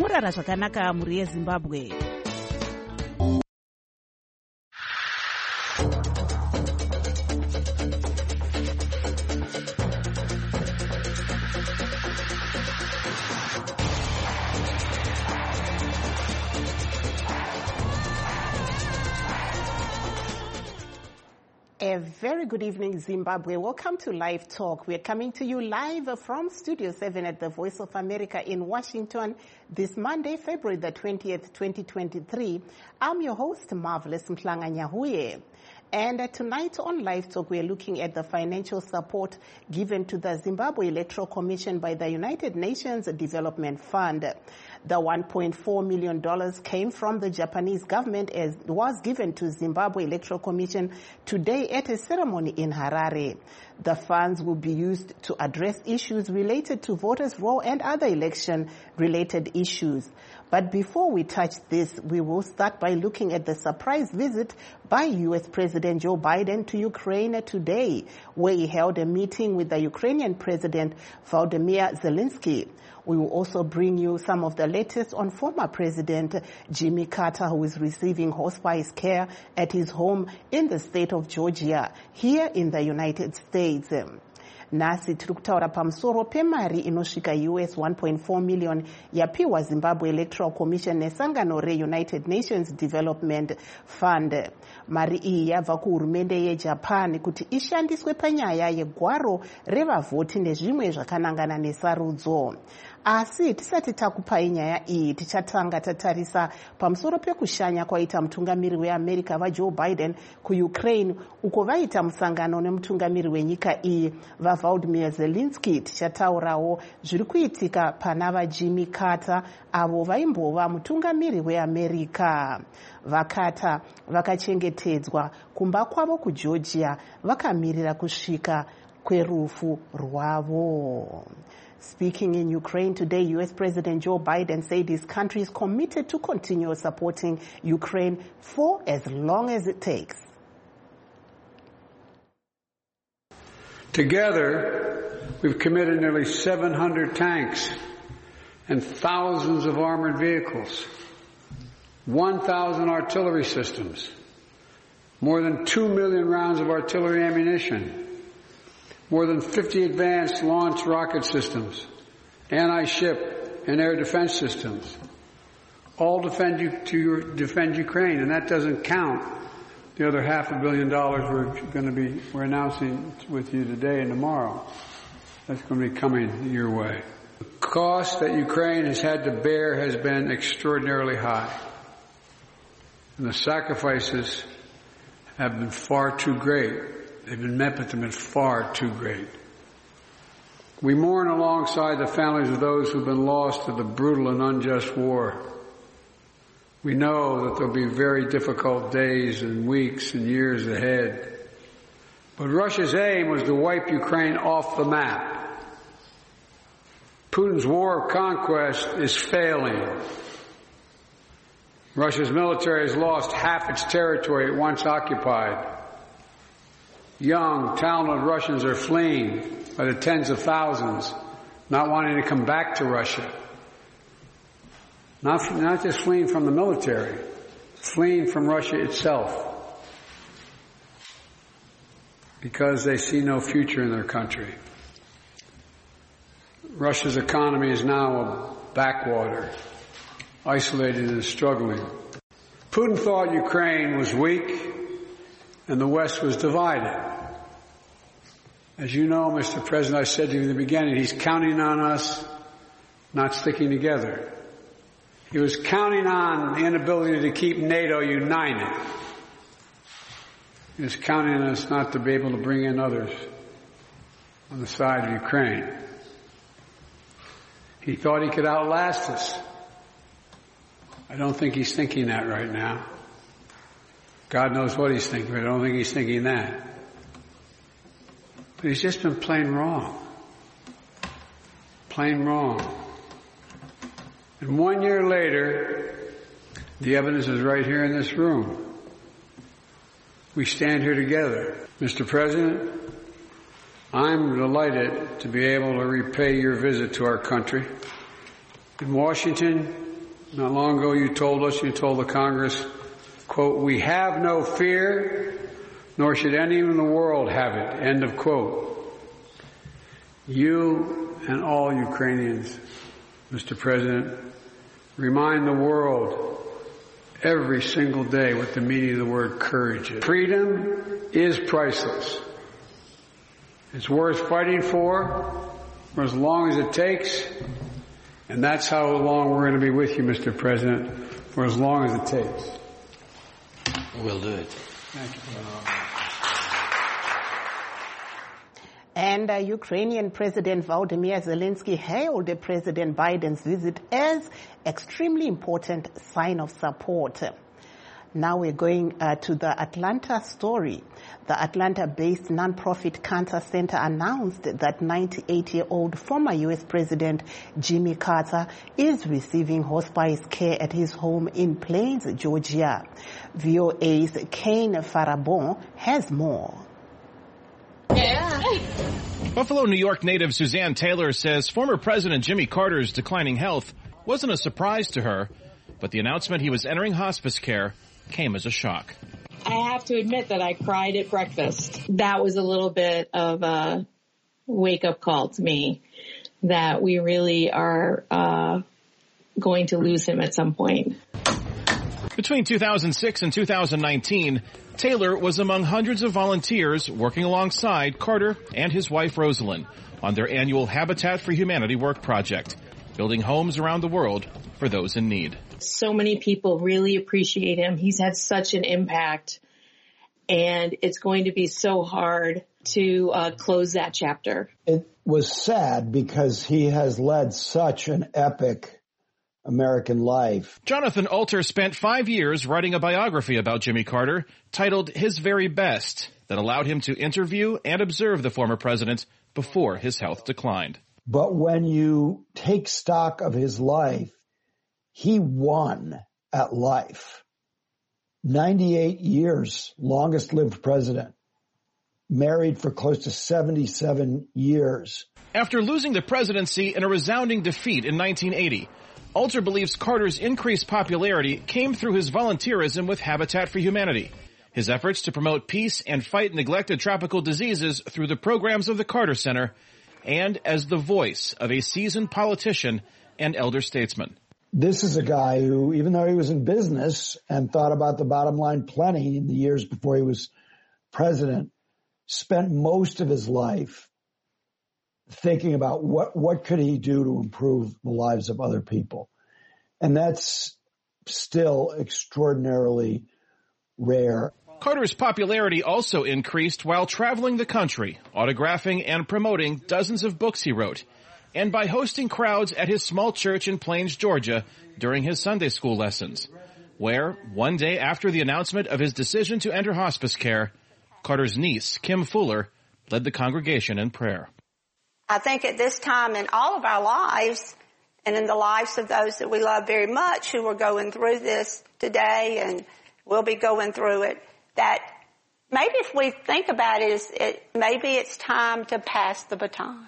murara zvakanaka mhuri yeZimbabwe. A very good evening, Zimbabwe. Welcome to Live Talk. We're coming to you live from Studio 7 at the Voice of America in Washington this Monday, February the 20th, 2023. I'm your host, Marvelous Mhlanga-Nyahuye. And tonight on Live Talk, we are looking at the financial support given to the Zimbabwe Electoral Commission by the United Nations Development Fund. The $1.4 million came from the Japanese government as was given to Zimbabwe Electoral Commission today at a ceremony in Harare. The funds will be used to address issues related to voters' roll and other election-related issues. But before we touch this, we will start by looking at the surprise visit by U.S. President Joe Biden to Ukraine today, where he held a meeting with the Ukrainian President Volodymyr Zelensky. We will also bring you some of the latest on former President Jimmy Carter, who is receiving hospice care at his home in the state of Georgia, here in the United States. Nasi tiri kutaura pamusoro pemari inosvika US 1.4 million yapiwa Zimbabwe Electoral Commission nesangano re-United Nations Development Fund. Mari iyi yabva kuhurumende yeJapan kuti ishandiswe panyaya yegwaro revavhoti nezvimwe zvakanangana nesarudzo. Asi tisati takupai nyaya iyi tichatanga tatarisa pamusoro pekushanya kwaita mutungamiri weAmerica vaJoe Biden kuUkraine uko vaita musangano nemutungamiri wenyika iyi vaVolodymyr Zelensky. Tichataurawo zviri kuitika pana vaJimmy Carter avo vaimbova mutungamiri weAmerica. VaCarter vakachengetedzwa kumba kwavo kuGeorgia vakamirira kusvika kwerufu rwavo. Speaking in Ukraine today, U.S. President Joe Biden said his country is committed to continue supporting Ukraine for as long as it takes. Together, we've committed nearly 700 tanks and thousands of armored vehicles, 1,000 artillery systems, more than 2 million rounds of artillery ammunition, more than 50 advanced launch rocket systems, anti-ship and air defense systems, all defend Ukraine, and that doesn't count the other $500 million we're announcing with you today and tomorrow. That's going to be coming your way. The cost that Ukraine has had to bear has been extraordinarily high, and the sacrifices have been far too great. They've been met, but they've been far too great. We mourn alongside the families of those who've been lost to the brutal and unjust war. We know that there'll be very difficult days and weeks and years ahead. But Russia's aim was to wipe Ukraine off the map. Putin's war of conquest is failing. Russia's military has lost half its territory it once occupied. Young, talented Russians are fleeing by the tens of thousands, not wanting to come back to Russia. Not just fleeing from the military, fleeing from Russia itself, because they see no future in their country. Russia's economy is now a backwater, isolated and struggling. Putin thought Ukraine was weak and the West was divided. As you know, Mr. President, I said to you in the beginning, he's counting on us not sticking together. He was counting on the inability to keep NATO united. He was counting on us not to be able to bring in others on the side of Ukraine. He thought he could outlast us. I don't think he's thinking that right now. God knows what he's thinking, but I don't think he's thinking that. But he's just been plain wrong. Plain wrong. And 1 year later, the evidence is right here in this room. We stand here together. Mr. President, I'm delighted to be able to repay your visit to our country. In Washington, Not long ago you told us, you told the Congress, quote, "We have no fear, nor should anyone in the world have it," end of quote. You and all Ukrainians, Mr. President, remind the world every single day what the meaning of the word courage is. Freedom is priceless. It's worth fighting for as long as it takes, and that's how long we're going to be with you, Mr. President, for as long as it takes. We'll do it. Thank you. And Ukrainian President Volodymyr Zelensky hailed President Biden's visit as extremely important sign of support. Now we're going to the Atlanta story. The Atlanta-based nonprofit Cancer Center announced that 98-year-old former U.S. President Jimmy Carter is receiving hospice care at his home in Plains, Georgia. VOA's Kane Farabon has more. Buffalo, New York native Suzanne Taylor says former President Jimmy Carter's declining health wasn't a surprise to her, but the announcement he was entering hospice care came as a shock. I have to admit that I cried at breakfast. That was a little bit of a wake-up call to me that we really are going to lose him at some point. Between 2006 and 2019, Taylor was among hundreds of volunteers working alongside Carter and his wife Rosalind on their annual Habitat for Humanity work project, building homes around the world for those in need. So many people really appreciate him. He's had such an impact, and it's going to be so hard to close that chapter. It was sad because he has led such an epic American life. Jonathan Alter spent 5 years writing a biography about Jimmy Carter titled His Very Best that allowed him to interview and observe the former president before his health declined. But when you take stock of his life, he won at life. 98 years, longest lived president. Married for close to 77 years. After losing the presidency in a resounding defeat in 1980, Alter believes Carter's increased popularity came through his volunteerism with Habitat for Humanity, his efforts to promote peace and fight neglected tropical diseases through the programs of the Carter Center, and as the voice of a seasoned politician and elder statesman. This is a guy who, even though he was in business and thought about the bottom line plenty in the years before he was president, spent most of his life thinking about what could he do to improve the lives of other people. And that's still extraordinarily rare. Carter's popularity also increased while traveling the country, autographing and promoting dozens of books he wrote, and by hosting crowds at his small church in Plains, Georgia, during his Sunday school lessons, where, one day after the announcement of his decision to enter hospice care, Carter's niece, Kim Fuller, led the congregation in prayer. I think at this time in all of our lives, and in the lives of those that we love very much who are going through this today and will be going through it, that maybe if we think about it, maybe it's time to pass the baton.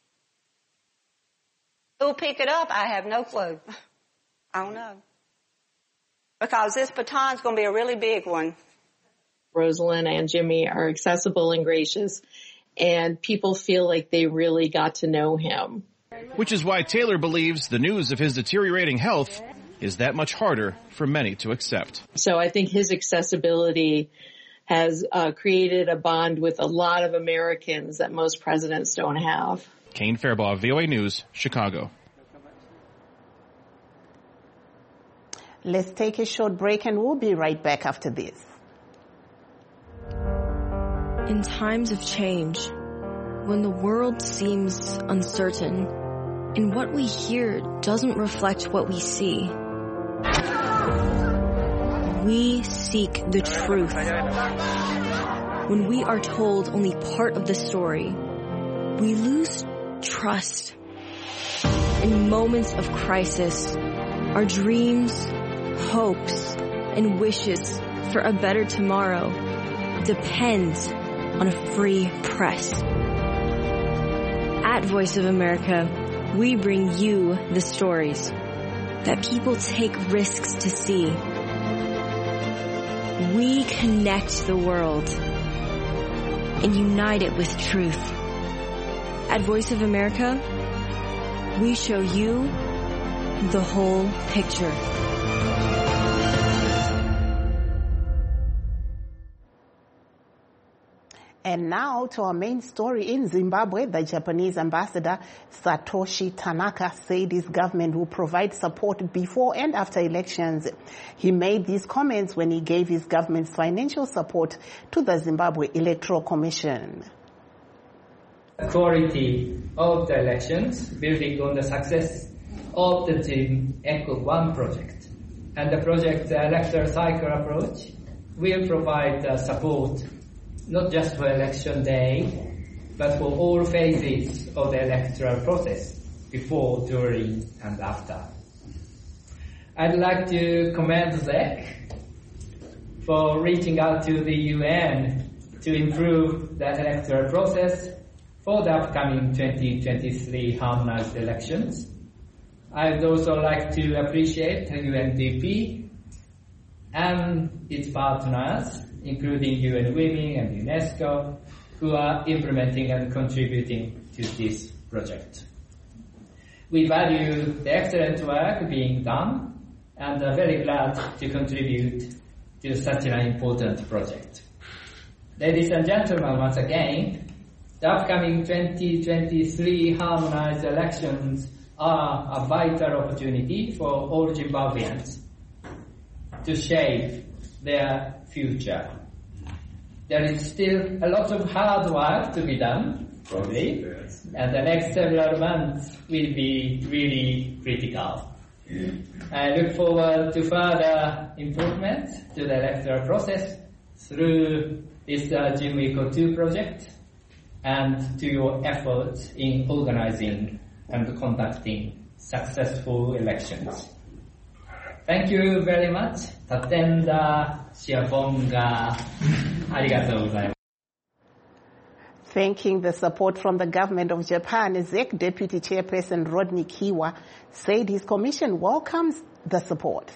Who'll pick it up? I have no clue. I don't know. Because this baton's going to be a really big one. Rosalind and Jimmy are accessible and gracious, and people feel like they really got to know him. Which is why Taylor believes the news of his deteriorating health is that much harder for many to accept. So I think his accessibility has created a bond with a lot of Americans that most presidents don't have. Kane Fairbaugh, VOA News, Chicago. Let's take a short break and we'll be right back after this. In times of change, when the world seems uncertain and what we hear doesn't reflect what we see, we seek the truth. When we are told only part of the story, we lose trust. In moments of crisis, our dreams, hopes, and wishes for a better tomorrow depend on a free press. At Voice of America, we bring you the stories. that people take risks to see. We connect the world and unite it with truth. At Voice of America, we show you the whole picture. And now to our main story in Zimbabwe. The Japanese ambassador Satoshi Tanaka said his government will provide support before and after elections. He made these comments when he gave his government's financial support to the Zimbabwe Electoral Commission. Quality of the elections, building on the success of the Zim Echo 1 project. And the project electoral cycle approach will provide support not just for election day, but for all phases of the electoral process, before, during, and after. I'd like to commend ZEC for reaching out to the UN to improve the electoral process for the upcoming 2023 harmonized elections. I'd also like to appreciate UNDP and its partners, including UN Women and UNESCO, who are implementing and contributing to this project. We value the excellent work being done and are very glad to contribute to such an important project. Ladies and gentlemen, once again, the upcoming 2023 harmonized elections are a vital opportunity for all Zimbabweans to shape their future. There is still a lot of hard work to be done, probably, and the next several months will be really critical. I look forward to further improvement to the electoral process through this Zim Echo 2 project and to your efforts in organizing and conducting successful elections. Thank you very much. Tatenda Shiabonga. Arigatou gozaimasu. Thanking the support from the government of Japan, ZEC Deputy Chairperson Rodney Kiwa said his commission welcomes the support.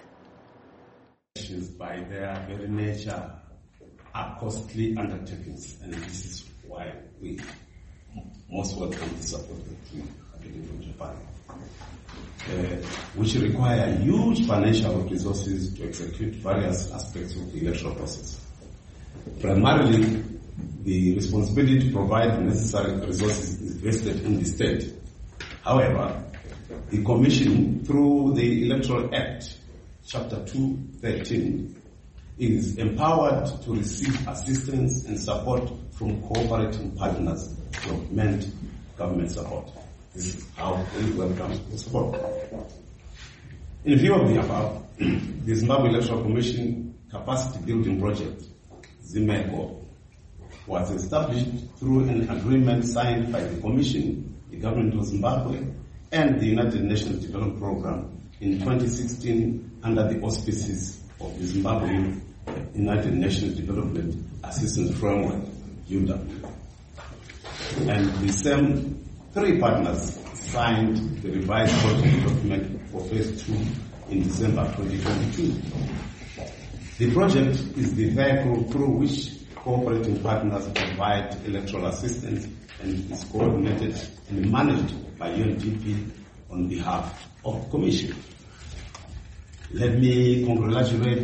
By their very nature are costly undertakings, and this is why we most welcome the support that we are getting from Japan. Which require huge financial resources to execute various aspects of the electoral process. Primarily, the responsibility to provide necessary resources is vested in the state. However, the Commission, through the Electoral Act, Chapter 213, is empowered to receive assistance and support from cooperating partners to augment government support. This is how we welcome the support. In view of the above, the Zimbabwe Electoral Commission Capacity Building Project, Zim Echo, was established through an agreement signed by the Commission, the Government of Zimbabwe, and the United Nations Development Programme in 2016 under the auspices of the Zimbabwe United Nations Development Assistance Framework, UNDAP. And the same three partners signed the revised project document for Phase 2 in December 2022. The project is the vehicle through which cooperating partners provide electoral assistance and is coordinated and managed by UNDP on behalf of the Commission. Let me congratulate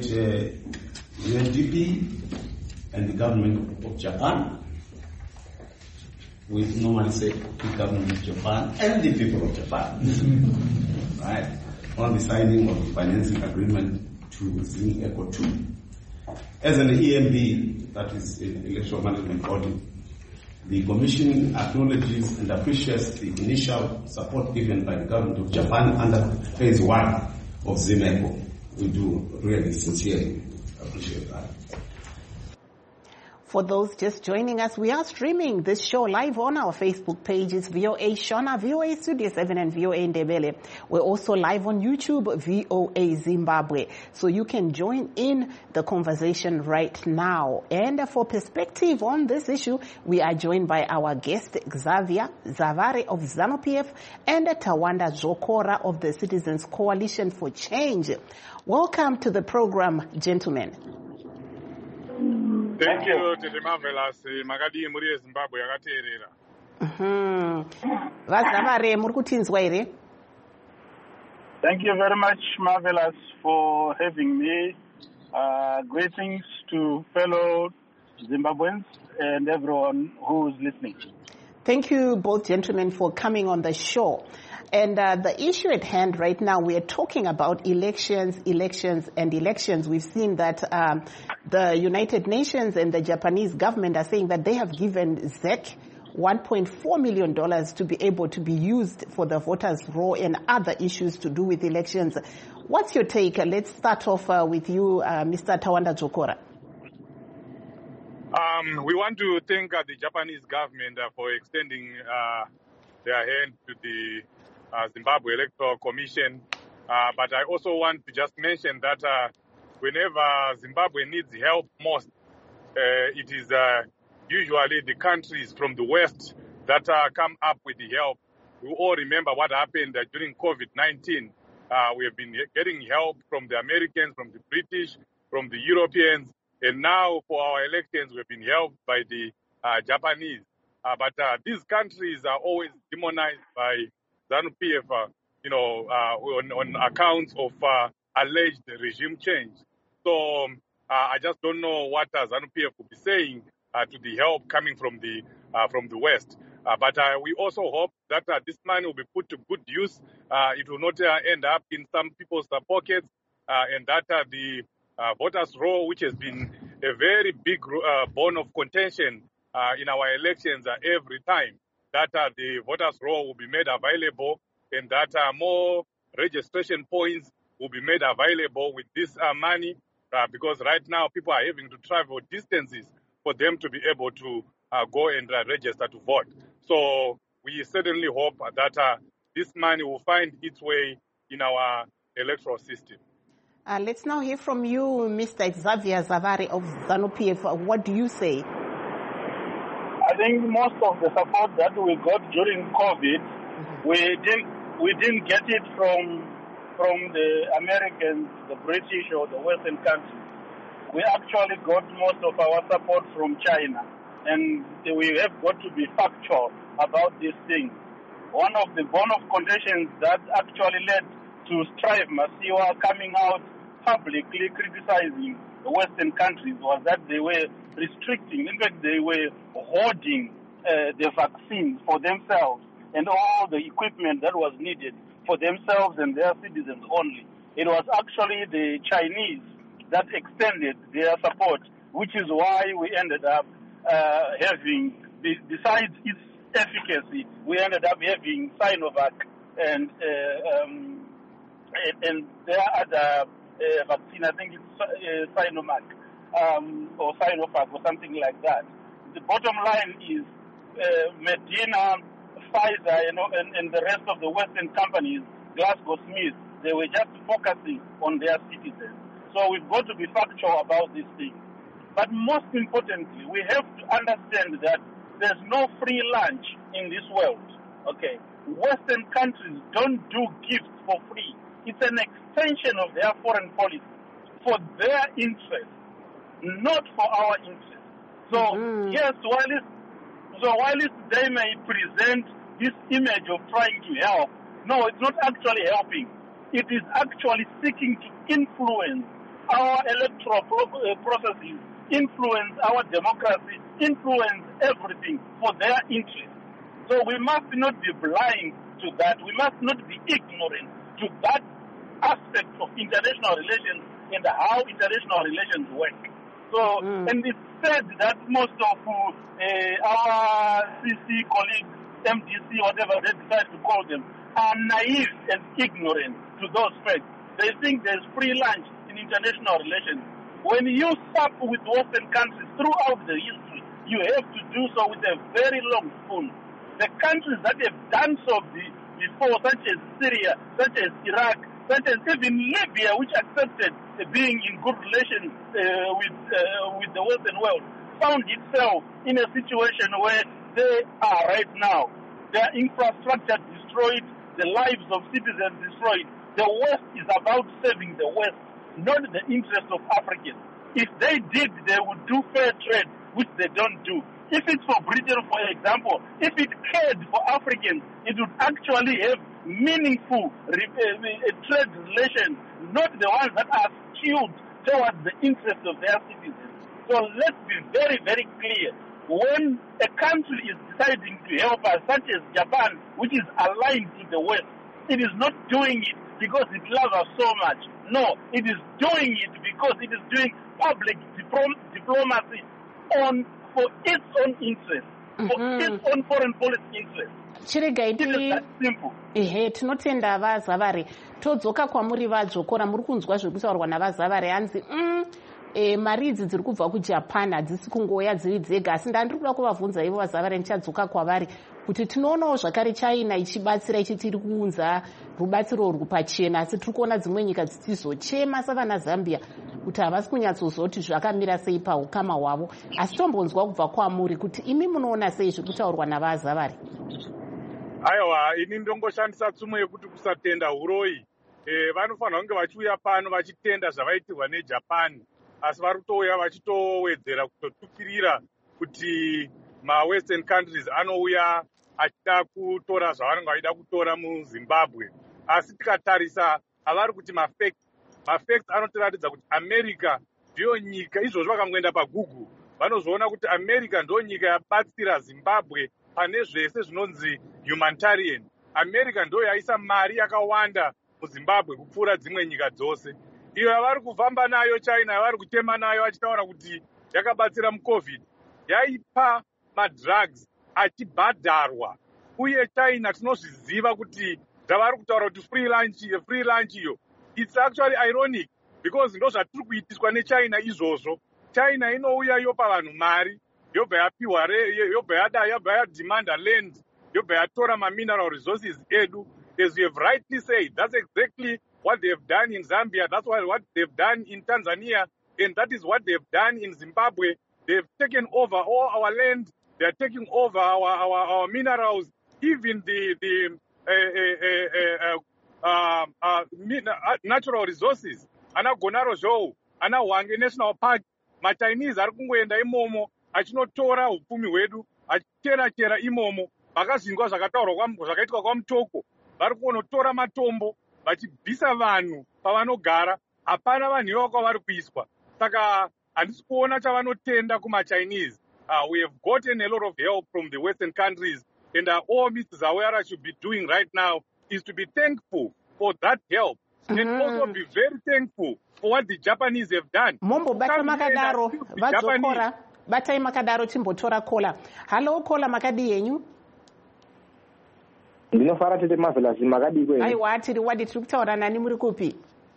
UNDP and the government of Japan. We normally say the government of Japan and the people of Japan, right, on the signing of the financing agreement to Zim Echo 2. As an EMB, that is an electoral management body, the Commission acknowledges and appreciates the initial support given by the government of Japan under Phase 1 of Zim Echo. We do really sincerely appreciate that. For those just joining us, we are streaming this show live on our Facebook pages, VOA Shona, VOA Studio 7 and VOA Ndebele. We're also live on YouTube, VOA Zimbabwe. So you can join in the conversation right now. And for perspective on this issue, we are joined by our guest, Xavier Zavare of ZANU-PF and Tawanda Dzokora of the Citizens Coalition for Change. Welcome to the program, gentlemen. Thank you, Tete Marvelous. Magadi muri Zimbabwe yakateerera. Vazavare muri kutinzwa here? Thank you very much, Marvelous, for having me. Greetings to fellow Zimbabweans and everyone who is listening. Thank you both gentlemen for coming on the show. And the issue at hand right now, we are talking about elections. We've seen that the United Nations and the Japanese government are saying that they have given ZEC $1.4 million to be able to be used for the voters' roll and other issues to do with elections. What's your take? Let's start off with you, Mr. Tawanda Dzokora. We want to thank the Japanese government for extending their hand to the Zimbabwe Electoral Commission. But I also want to just mention that whenever Zimbabwe needs help most, it is usually the countries from the West that come up with the help. We all remember what happened during COVID-19. We have been getting help from the Americans, from the British, from the Europeans, and now for our elections we've been helped by the Japanese. But these countries are always demonized by ZANU-PF, on accounts of alleged regime change. So I just don't know what ZANU-PF will be saying to the help coming from the West. But we also hope that this money will be put to good use. It will not end up in some people's pockets, and that the voters' roll, which has been a very big bone of contention in our elections every time, that the voters' roll will be made available, and that more registration points will be made available with this money, because right now people are having to travel distances for them to be able to go and register to vote. So we certainly hope that this money will find its way in our electoral system. Let's now hear from you, Mr. Xavier Zavare of ZANU-PF. What do you say? I think most of the support that we got during COVID, we didn't get it from the Americans, the British, or the Western countries. We actually got most of our support from China, and we have got to be factual about this thing. One of the bone of conditions that actually led to Strive Masiwa coming out publicly criticizing the Western countries was that they were restricting, in fact they were hoarding the vaccines for themselves and all the equipment that was needed for themselves and their citizens only. It was actually the Chinese that extended their support, which is why we ended up having, besides its efficacy, we ended up having Sinovac and their other vaccine, I think it's Sinovac or Sinovac or something like that. The bottom line is Medina, Pfizer, and the rest of the Western companies, GlaxoSmith, they were just focusing on their citizens. So we've got to be factual about this thing. But most importantly, we have to understand that there's no free lunch in this world. Okay, Western countries don't do gifts for free. It's an extension of their foreign policy for their interest, not for our interest. So yes, while they may present this image of trying to help, no, it's not actually helping. It is actually seeking to influence our electoral processes, influence our democracy, influence everything for their interest. So we must not be blind to that. We must not be ignorant to that aspect of international relations and how international relations work. So, and it's said that most of our CC colleagues, MDC, whatever they decide to call them, are naive and ignorant to those facts. They think there's free lunch in international relations. When you sup with Western countries throughout the history, you have to do so with a very long spoon. The countries that have done so before, such as Syria, such as Iraq, such as even Libya, which accepted being in good relations with the Western world, found itself in a situation where they are right now. Their infrastructure destroyed, the lives of citizens destroyed. The West is about serving the West, not the interests of Africans. If they did, they would do fair trade, which they don't do. If it's for Britain, for example, if it cared for Africans, it would actually have meaningful trade relations, not the ones that are skewed towards the interests of their citizens. So let's be very, very clear. When a country is deciding to help us, such as Japan, which is aligned to the West, it is not doing it because it loves us so much. No, it is doing it because it is doing public diplomacy for its own interest, for its own foreign policy interest. Ehe, tinotenda vaZavari. Todzoka kwamuri vadzokora, muri kunzwa zviri kutaurwa navaZavari. Hanzi mari idzi dziri kubva kuJapan hadzisi kungoya dziri dzega, asi ndandiri kuda kuvabvunza ivo vaZavari, ndichadzoka kwavari kuti tinoonawo zvakare China ichibatsira, ichiti iri kuunza rubatsiro rwu pachena, asi tiri kuona dzimwe nyika dzichizochema savana Zambia kuti havasi kunyatsozoti zvakamira sei paukama hwavo. Asi tombonzwa kubva kwamuri kuti imi munoona sei zviri kutaurwa navaZavari. Aiwa, ini ndongoshandisa tsumo yekuti kusatenda huroyi. Vanofanira kunge vachiuya pano vachitenda zvavaitirwa neJapan, asi vari kutouya vachitowedzera kutotukirira kuti ma-Western countries anouya achida kutora zvavanenge vaida kutora muZimbabwe. Asi tikatarisa havari kuti mafacts anotiratidza kuti America ndiyo nyika, izvozvo vakangoenda paGoogle vanozoona kuti America ndiyo nyika yabatsira Zimbabwe pane zvese zvinonzi humanitarian. America ndiyo yaisa mari yakawanda muZimbabwe kupfuura dzimwe nyika dzose. Iyo yavari kufamba nayo China, yavari kutema nayo achitaura kuti yakabatsira muCovid, yaipa madrugs achibhadharwa. Uye China tinozviziva kuti zvavari kutaura kuti free lunch iyo. It's actually ironic because ndo zvatiri kuitiswa neChina izvozvo. China inouya yopa vanhu mari, yobva yapiwa, yobva yademanda land, yobva yatora ma-mineral resources edu. As you have rightly said, that's exactly what they have done in Zambia, that's what they've done in Tanzania, and that is what they've done in Zimbabwe. They've taken over all our land, they're taking over our minerals, even the natural resources. Ana Gonaro Zhou, ana Hwange National Park, ma-Chinese ari kungoenda imomo, achinotora upfumi hwedu, achichera imomo, vakazvingwa zvakaitwa kwaMutoko. Vari kunotora matombo vachibvisa vanhu pavanogara, hapana vanhu ivo kwavari kuiswa. Saka handisi kuona chavanotenda kuma-Chinese. We have gotten a lot of help from the Western countries, and all Mr. Zawera should be doing right now is to be thankful for that help, and also be very thankful for what the Japanese have done. Mombo bata makadaro, vadzokora, batai makadaro timbotora kola. Hello kola makadi yenyu? Ndinofara tete mavhelazi makadi kwenyu. Aiwa tiri wadi tiri kutaura nani muri kupi?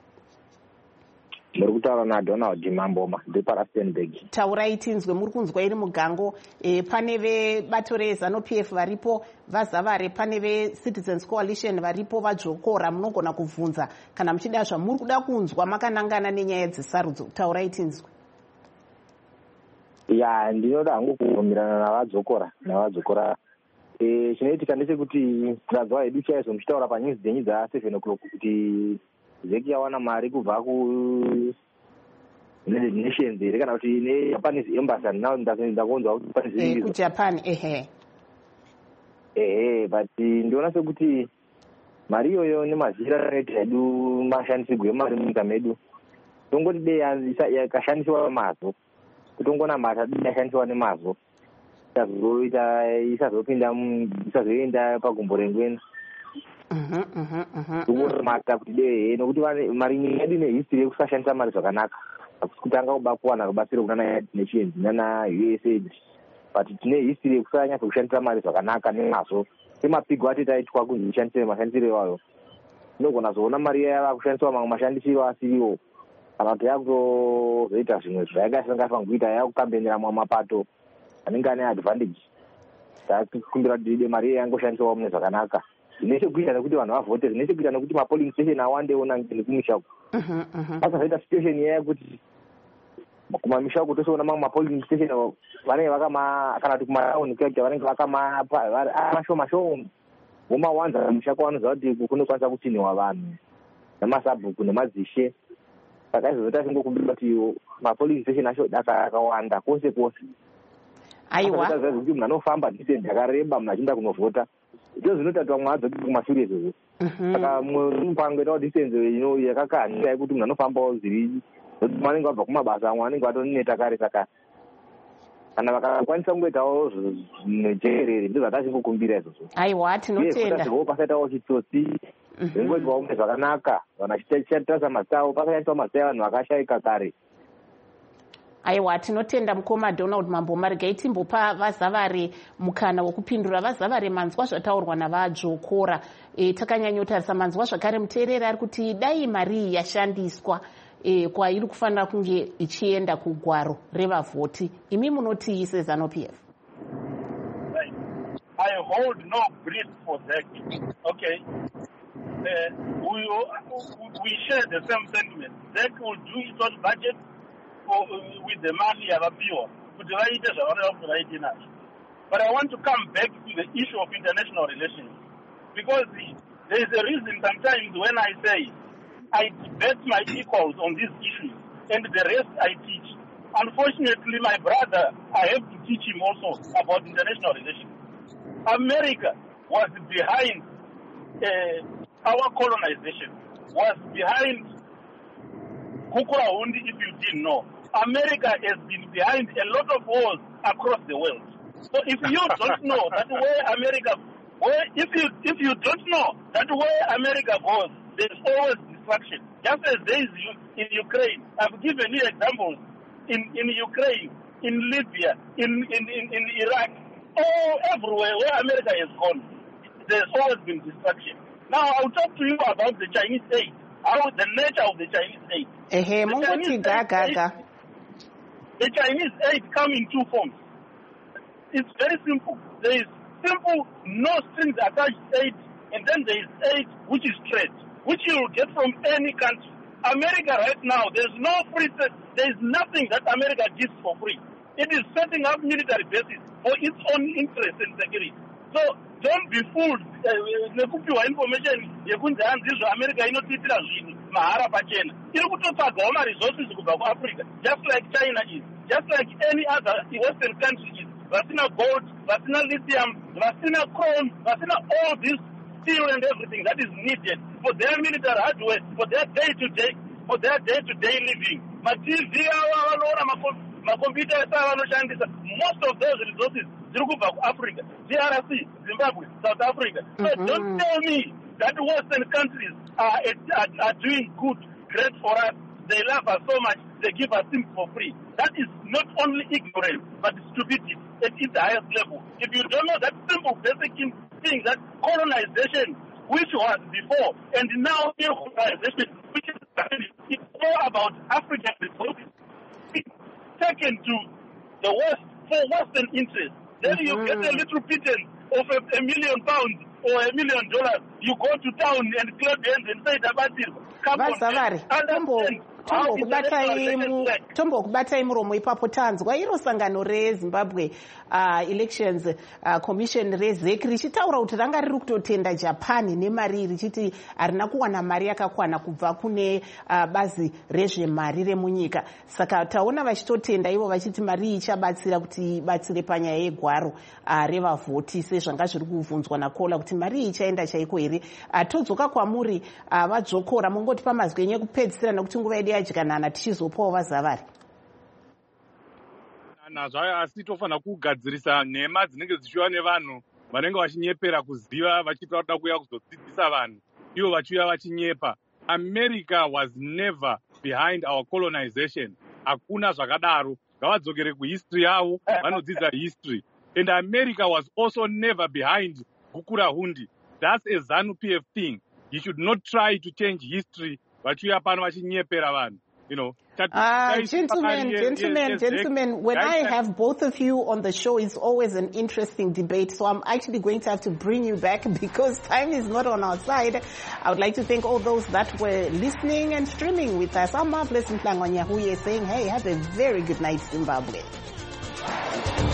Muri kutaura naDonald Mamboma ndepaRustenburg. Taurai tinzwe, muri kunzwa iri mugango. Pane vebato reZANU-PF varipo, vaZavari, pane veCitizens Coalition varipo, vadzokora. Munogona kubvunza kana muchida zvamuri kuda kunzwa makanangana nenyaya dzesarudzo. Taurai tinzwe. Ya, ndinoda hangu kubvumirana navadzokora. Chinoitika ndechekuti tazwa hedu chaizvo muchitaura panews dzenyu dza7 o'clock kuti Zeki yawana mari kubva United Nations here kana kuti neJapanese embassy now ndakonzwa kuti Japanese kuJapan but ndiona sekuti mari iyoyo nemazira anoita hedu mashandisirwo emari munyika medu tongoti dei yakashandiswa mazvo, kutongona mata dei yashandiswa nemazvo isazoenda pagumbo rengwena. Mata kuti dei nokuti mari yedu nehistory yekusashandisa mari zvakanaka, kutanga kuba kuwana rubatsiro kuna United Nations nana USAID, but tine history yekusanyatsa kushandisa mari zvakanaka nemazvo semapigo ati taitwa kuzishandisira mashandisiro iwayo. Tinogona zoona mari yava kushandiswa mamwe mashandisiro asiriwo kana kuti yakutozoita zvimwe zvayakasangana kuita yakukambenera mamwe mapato anenge ane advantage. Takumbira kuti ide mari yangoshandiswawo mune zvakanaka. Zvine chekuita nekuti vanhu vavhote, zvine chekuita nekuti mapolling station awandewo nekumisha uko. Pakazoita situation iya yekuti kumamisha uko tosoona mamwe mapolling station vanenge kana kuti kumatauni kuyakuti vanenge vakama shoma womawanza kumisha kwavanoziva kuti kunokwanisa kuchinhiwa vanhu nemasabhuku nemadzishe. Saka izvozvo tingokumbira kuti mapolling station acho akawanda kwose kwose. Aiwa. Kuti munhu anofamba distance yakareba munhu achienda kunovhota. Izvo zvinoita vamwe adzoki kumashure izvozvo. Saka mupangoitawo distance yakakanira yekuti munhu anofambawo zviri vanenge vabva kumabasa amwe vanenge vatoneta kare. Saka kana vakakwanisa kungoitawo nejekerere ndizvo zvatachingokumbira izvozvo. Aiwa, tinotenda. Pasaitawo chitsotsi zvingoitwawo mune zvakanaka. Vanhu vachitarisa mazita avo pasanyatsawo mazita evanhu vakashayika kare. Aiwa, tinotenda mukoma Donald Mambo Marigai. Timbopa vazavari mukana wokupindura. Vazavari, manzwa zvataurwa navadzvokora. Takanyanyotarisa manzwa zvakare muteereri ari kuti dai mari yashandiswa kwairi kufanira kunge ichienda kugwaro revavhoti. Imi munoti seZANU-PF? I hold no brief for that. Okay. We share the same sentiment. ZEC will do its own budget with the money yavapiwa kuti vaite zvavanoda kuti vaite nazvo. But I want to come back to the issue of international relations, because there is a reason sometimes when I say I debate my equals on these issues and the rest I teach. Unfortunately, my brother, I have to teach him also about international relations. America was behind our colonization, was behind Kukurahundi, if you didn't know. America has been behind a lot of wars across the world. So if you don't know that where America, if you don't know that where America goes, there's always destruction. Just as there is in Ukraine. I've given you examples in Ukraine, in Libya, in Iraq, everywhere where America has gone, there's always been destruction. Now I'll talk to you about the Chinese aid, how the nature of the Chinese aid. The Chinese aid come in two forms. It's very simple. There is simple, no strings attached aid, and then there is aid which is trade, which you will get from any country. America right now, there's no free, there is nothing that America gives for free. It is setting up military bases for its own interest and security. So don't be fooled. Nekupiwa information yekunzi hanzizvo America inotiitira zvinhu mahara pachena. Iri kutotsvagawo resources kubva kuAfrica, just like China is, just like any other Western country is. Vasina gold, vasina lithium, vasina chrome, vasina all this steel and everything that is needed for their military hardware, for their day-to-day living. Ma-TV, ma-computer, most of those resources ziri kubva kuAfrica, DRC, Zimbabwe, South Africa. So don't tell me that Western countries are doing good, great for us. They love us so much, they give us things for free. That is not only ignorance, but stupidity at its highest level. If you don't know that simple, basic thing, that colonization, which was before, and now colonization, which is it's all about African resources, taken to the West for Western interests. Then you get a little pittance of £1 million or $1 million. You go to town and clap hands and say tombokubatai muromo ipapo. Tanzwa iro sangano reZimbabwe Elections Commission reZEC richitaura kuti ranga riri kutotenda Japan nemari richiti harina kuwana mari yakakwana kubva kune bazi rezvemari remunyika. Saka taona vachitotenda ivo vachiti mari ichabatsira kuti ibatsire panyaya yegwaro revavhoti sezvanga zviri kuvunzwa naKola kuti mari ichaenda chaiko here. Todzoka kwamuri vadzokora, mungoti pamazwi enyu ekupedzisira nekuti nguva yedu yadyikanana tichizopawo vazavari. Nazvayo asi tofanira kugadzirisa nhema dzinenge dzichiuya nevanhu vanenge vachinyepera kuziva vachitaura kuda kuuya kuzodzidzisa vanhu ivo vachiuya vachinyepa. America was never behind our colonization. Hakuna zvakadaro. Ngavadzokere kuhistory yavo vanodzidza history. And America was also never behind Gukurahundi. That's a ZANU-PF thing. You should not try to change history vachiuya pano vachinyepera vanhu. Gentlemen, when I have both of you on the show, it's always an interesting debate. So I'm actually going to have to bring you back because time is not on our side. I would like to thank all those that were listening and streaming with us. I'm Marvelous Mhlangwa Nyahuye saying, hey, have a very good night, Zimbabwe.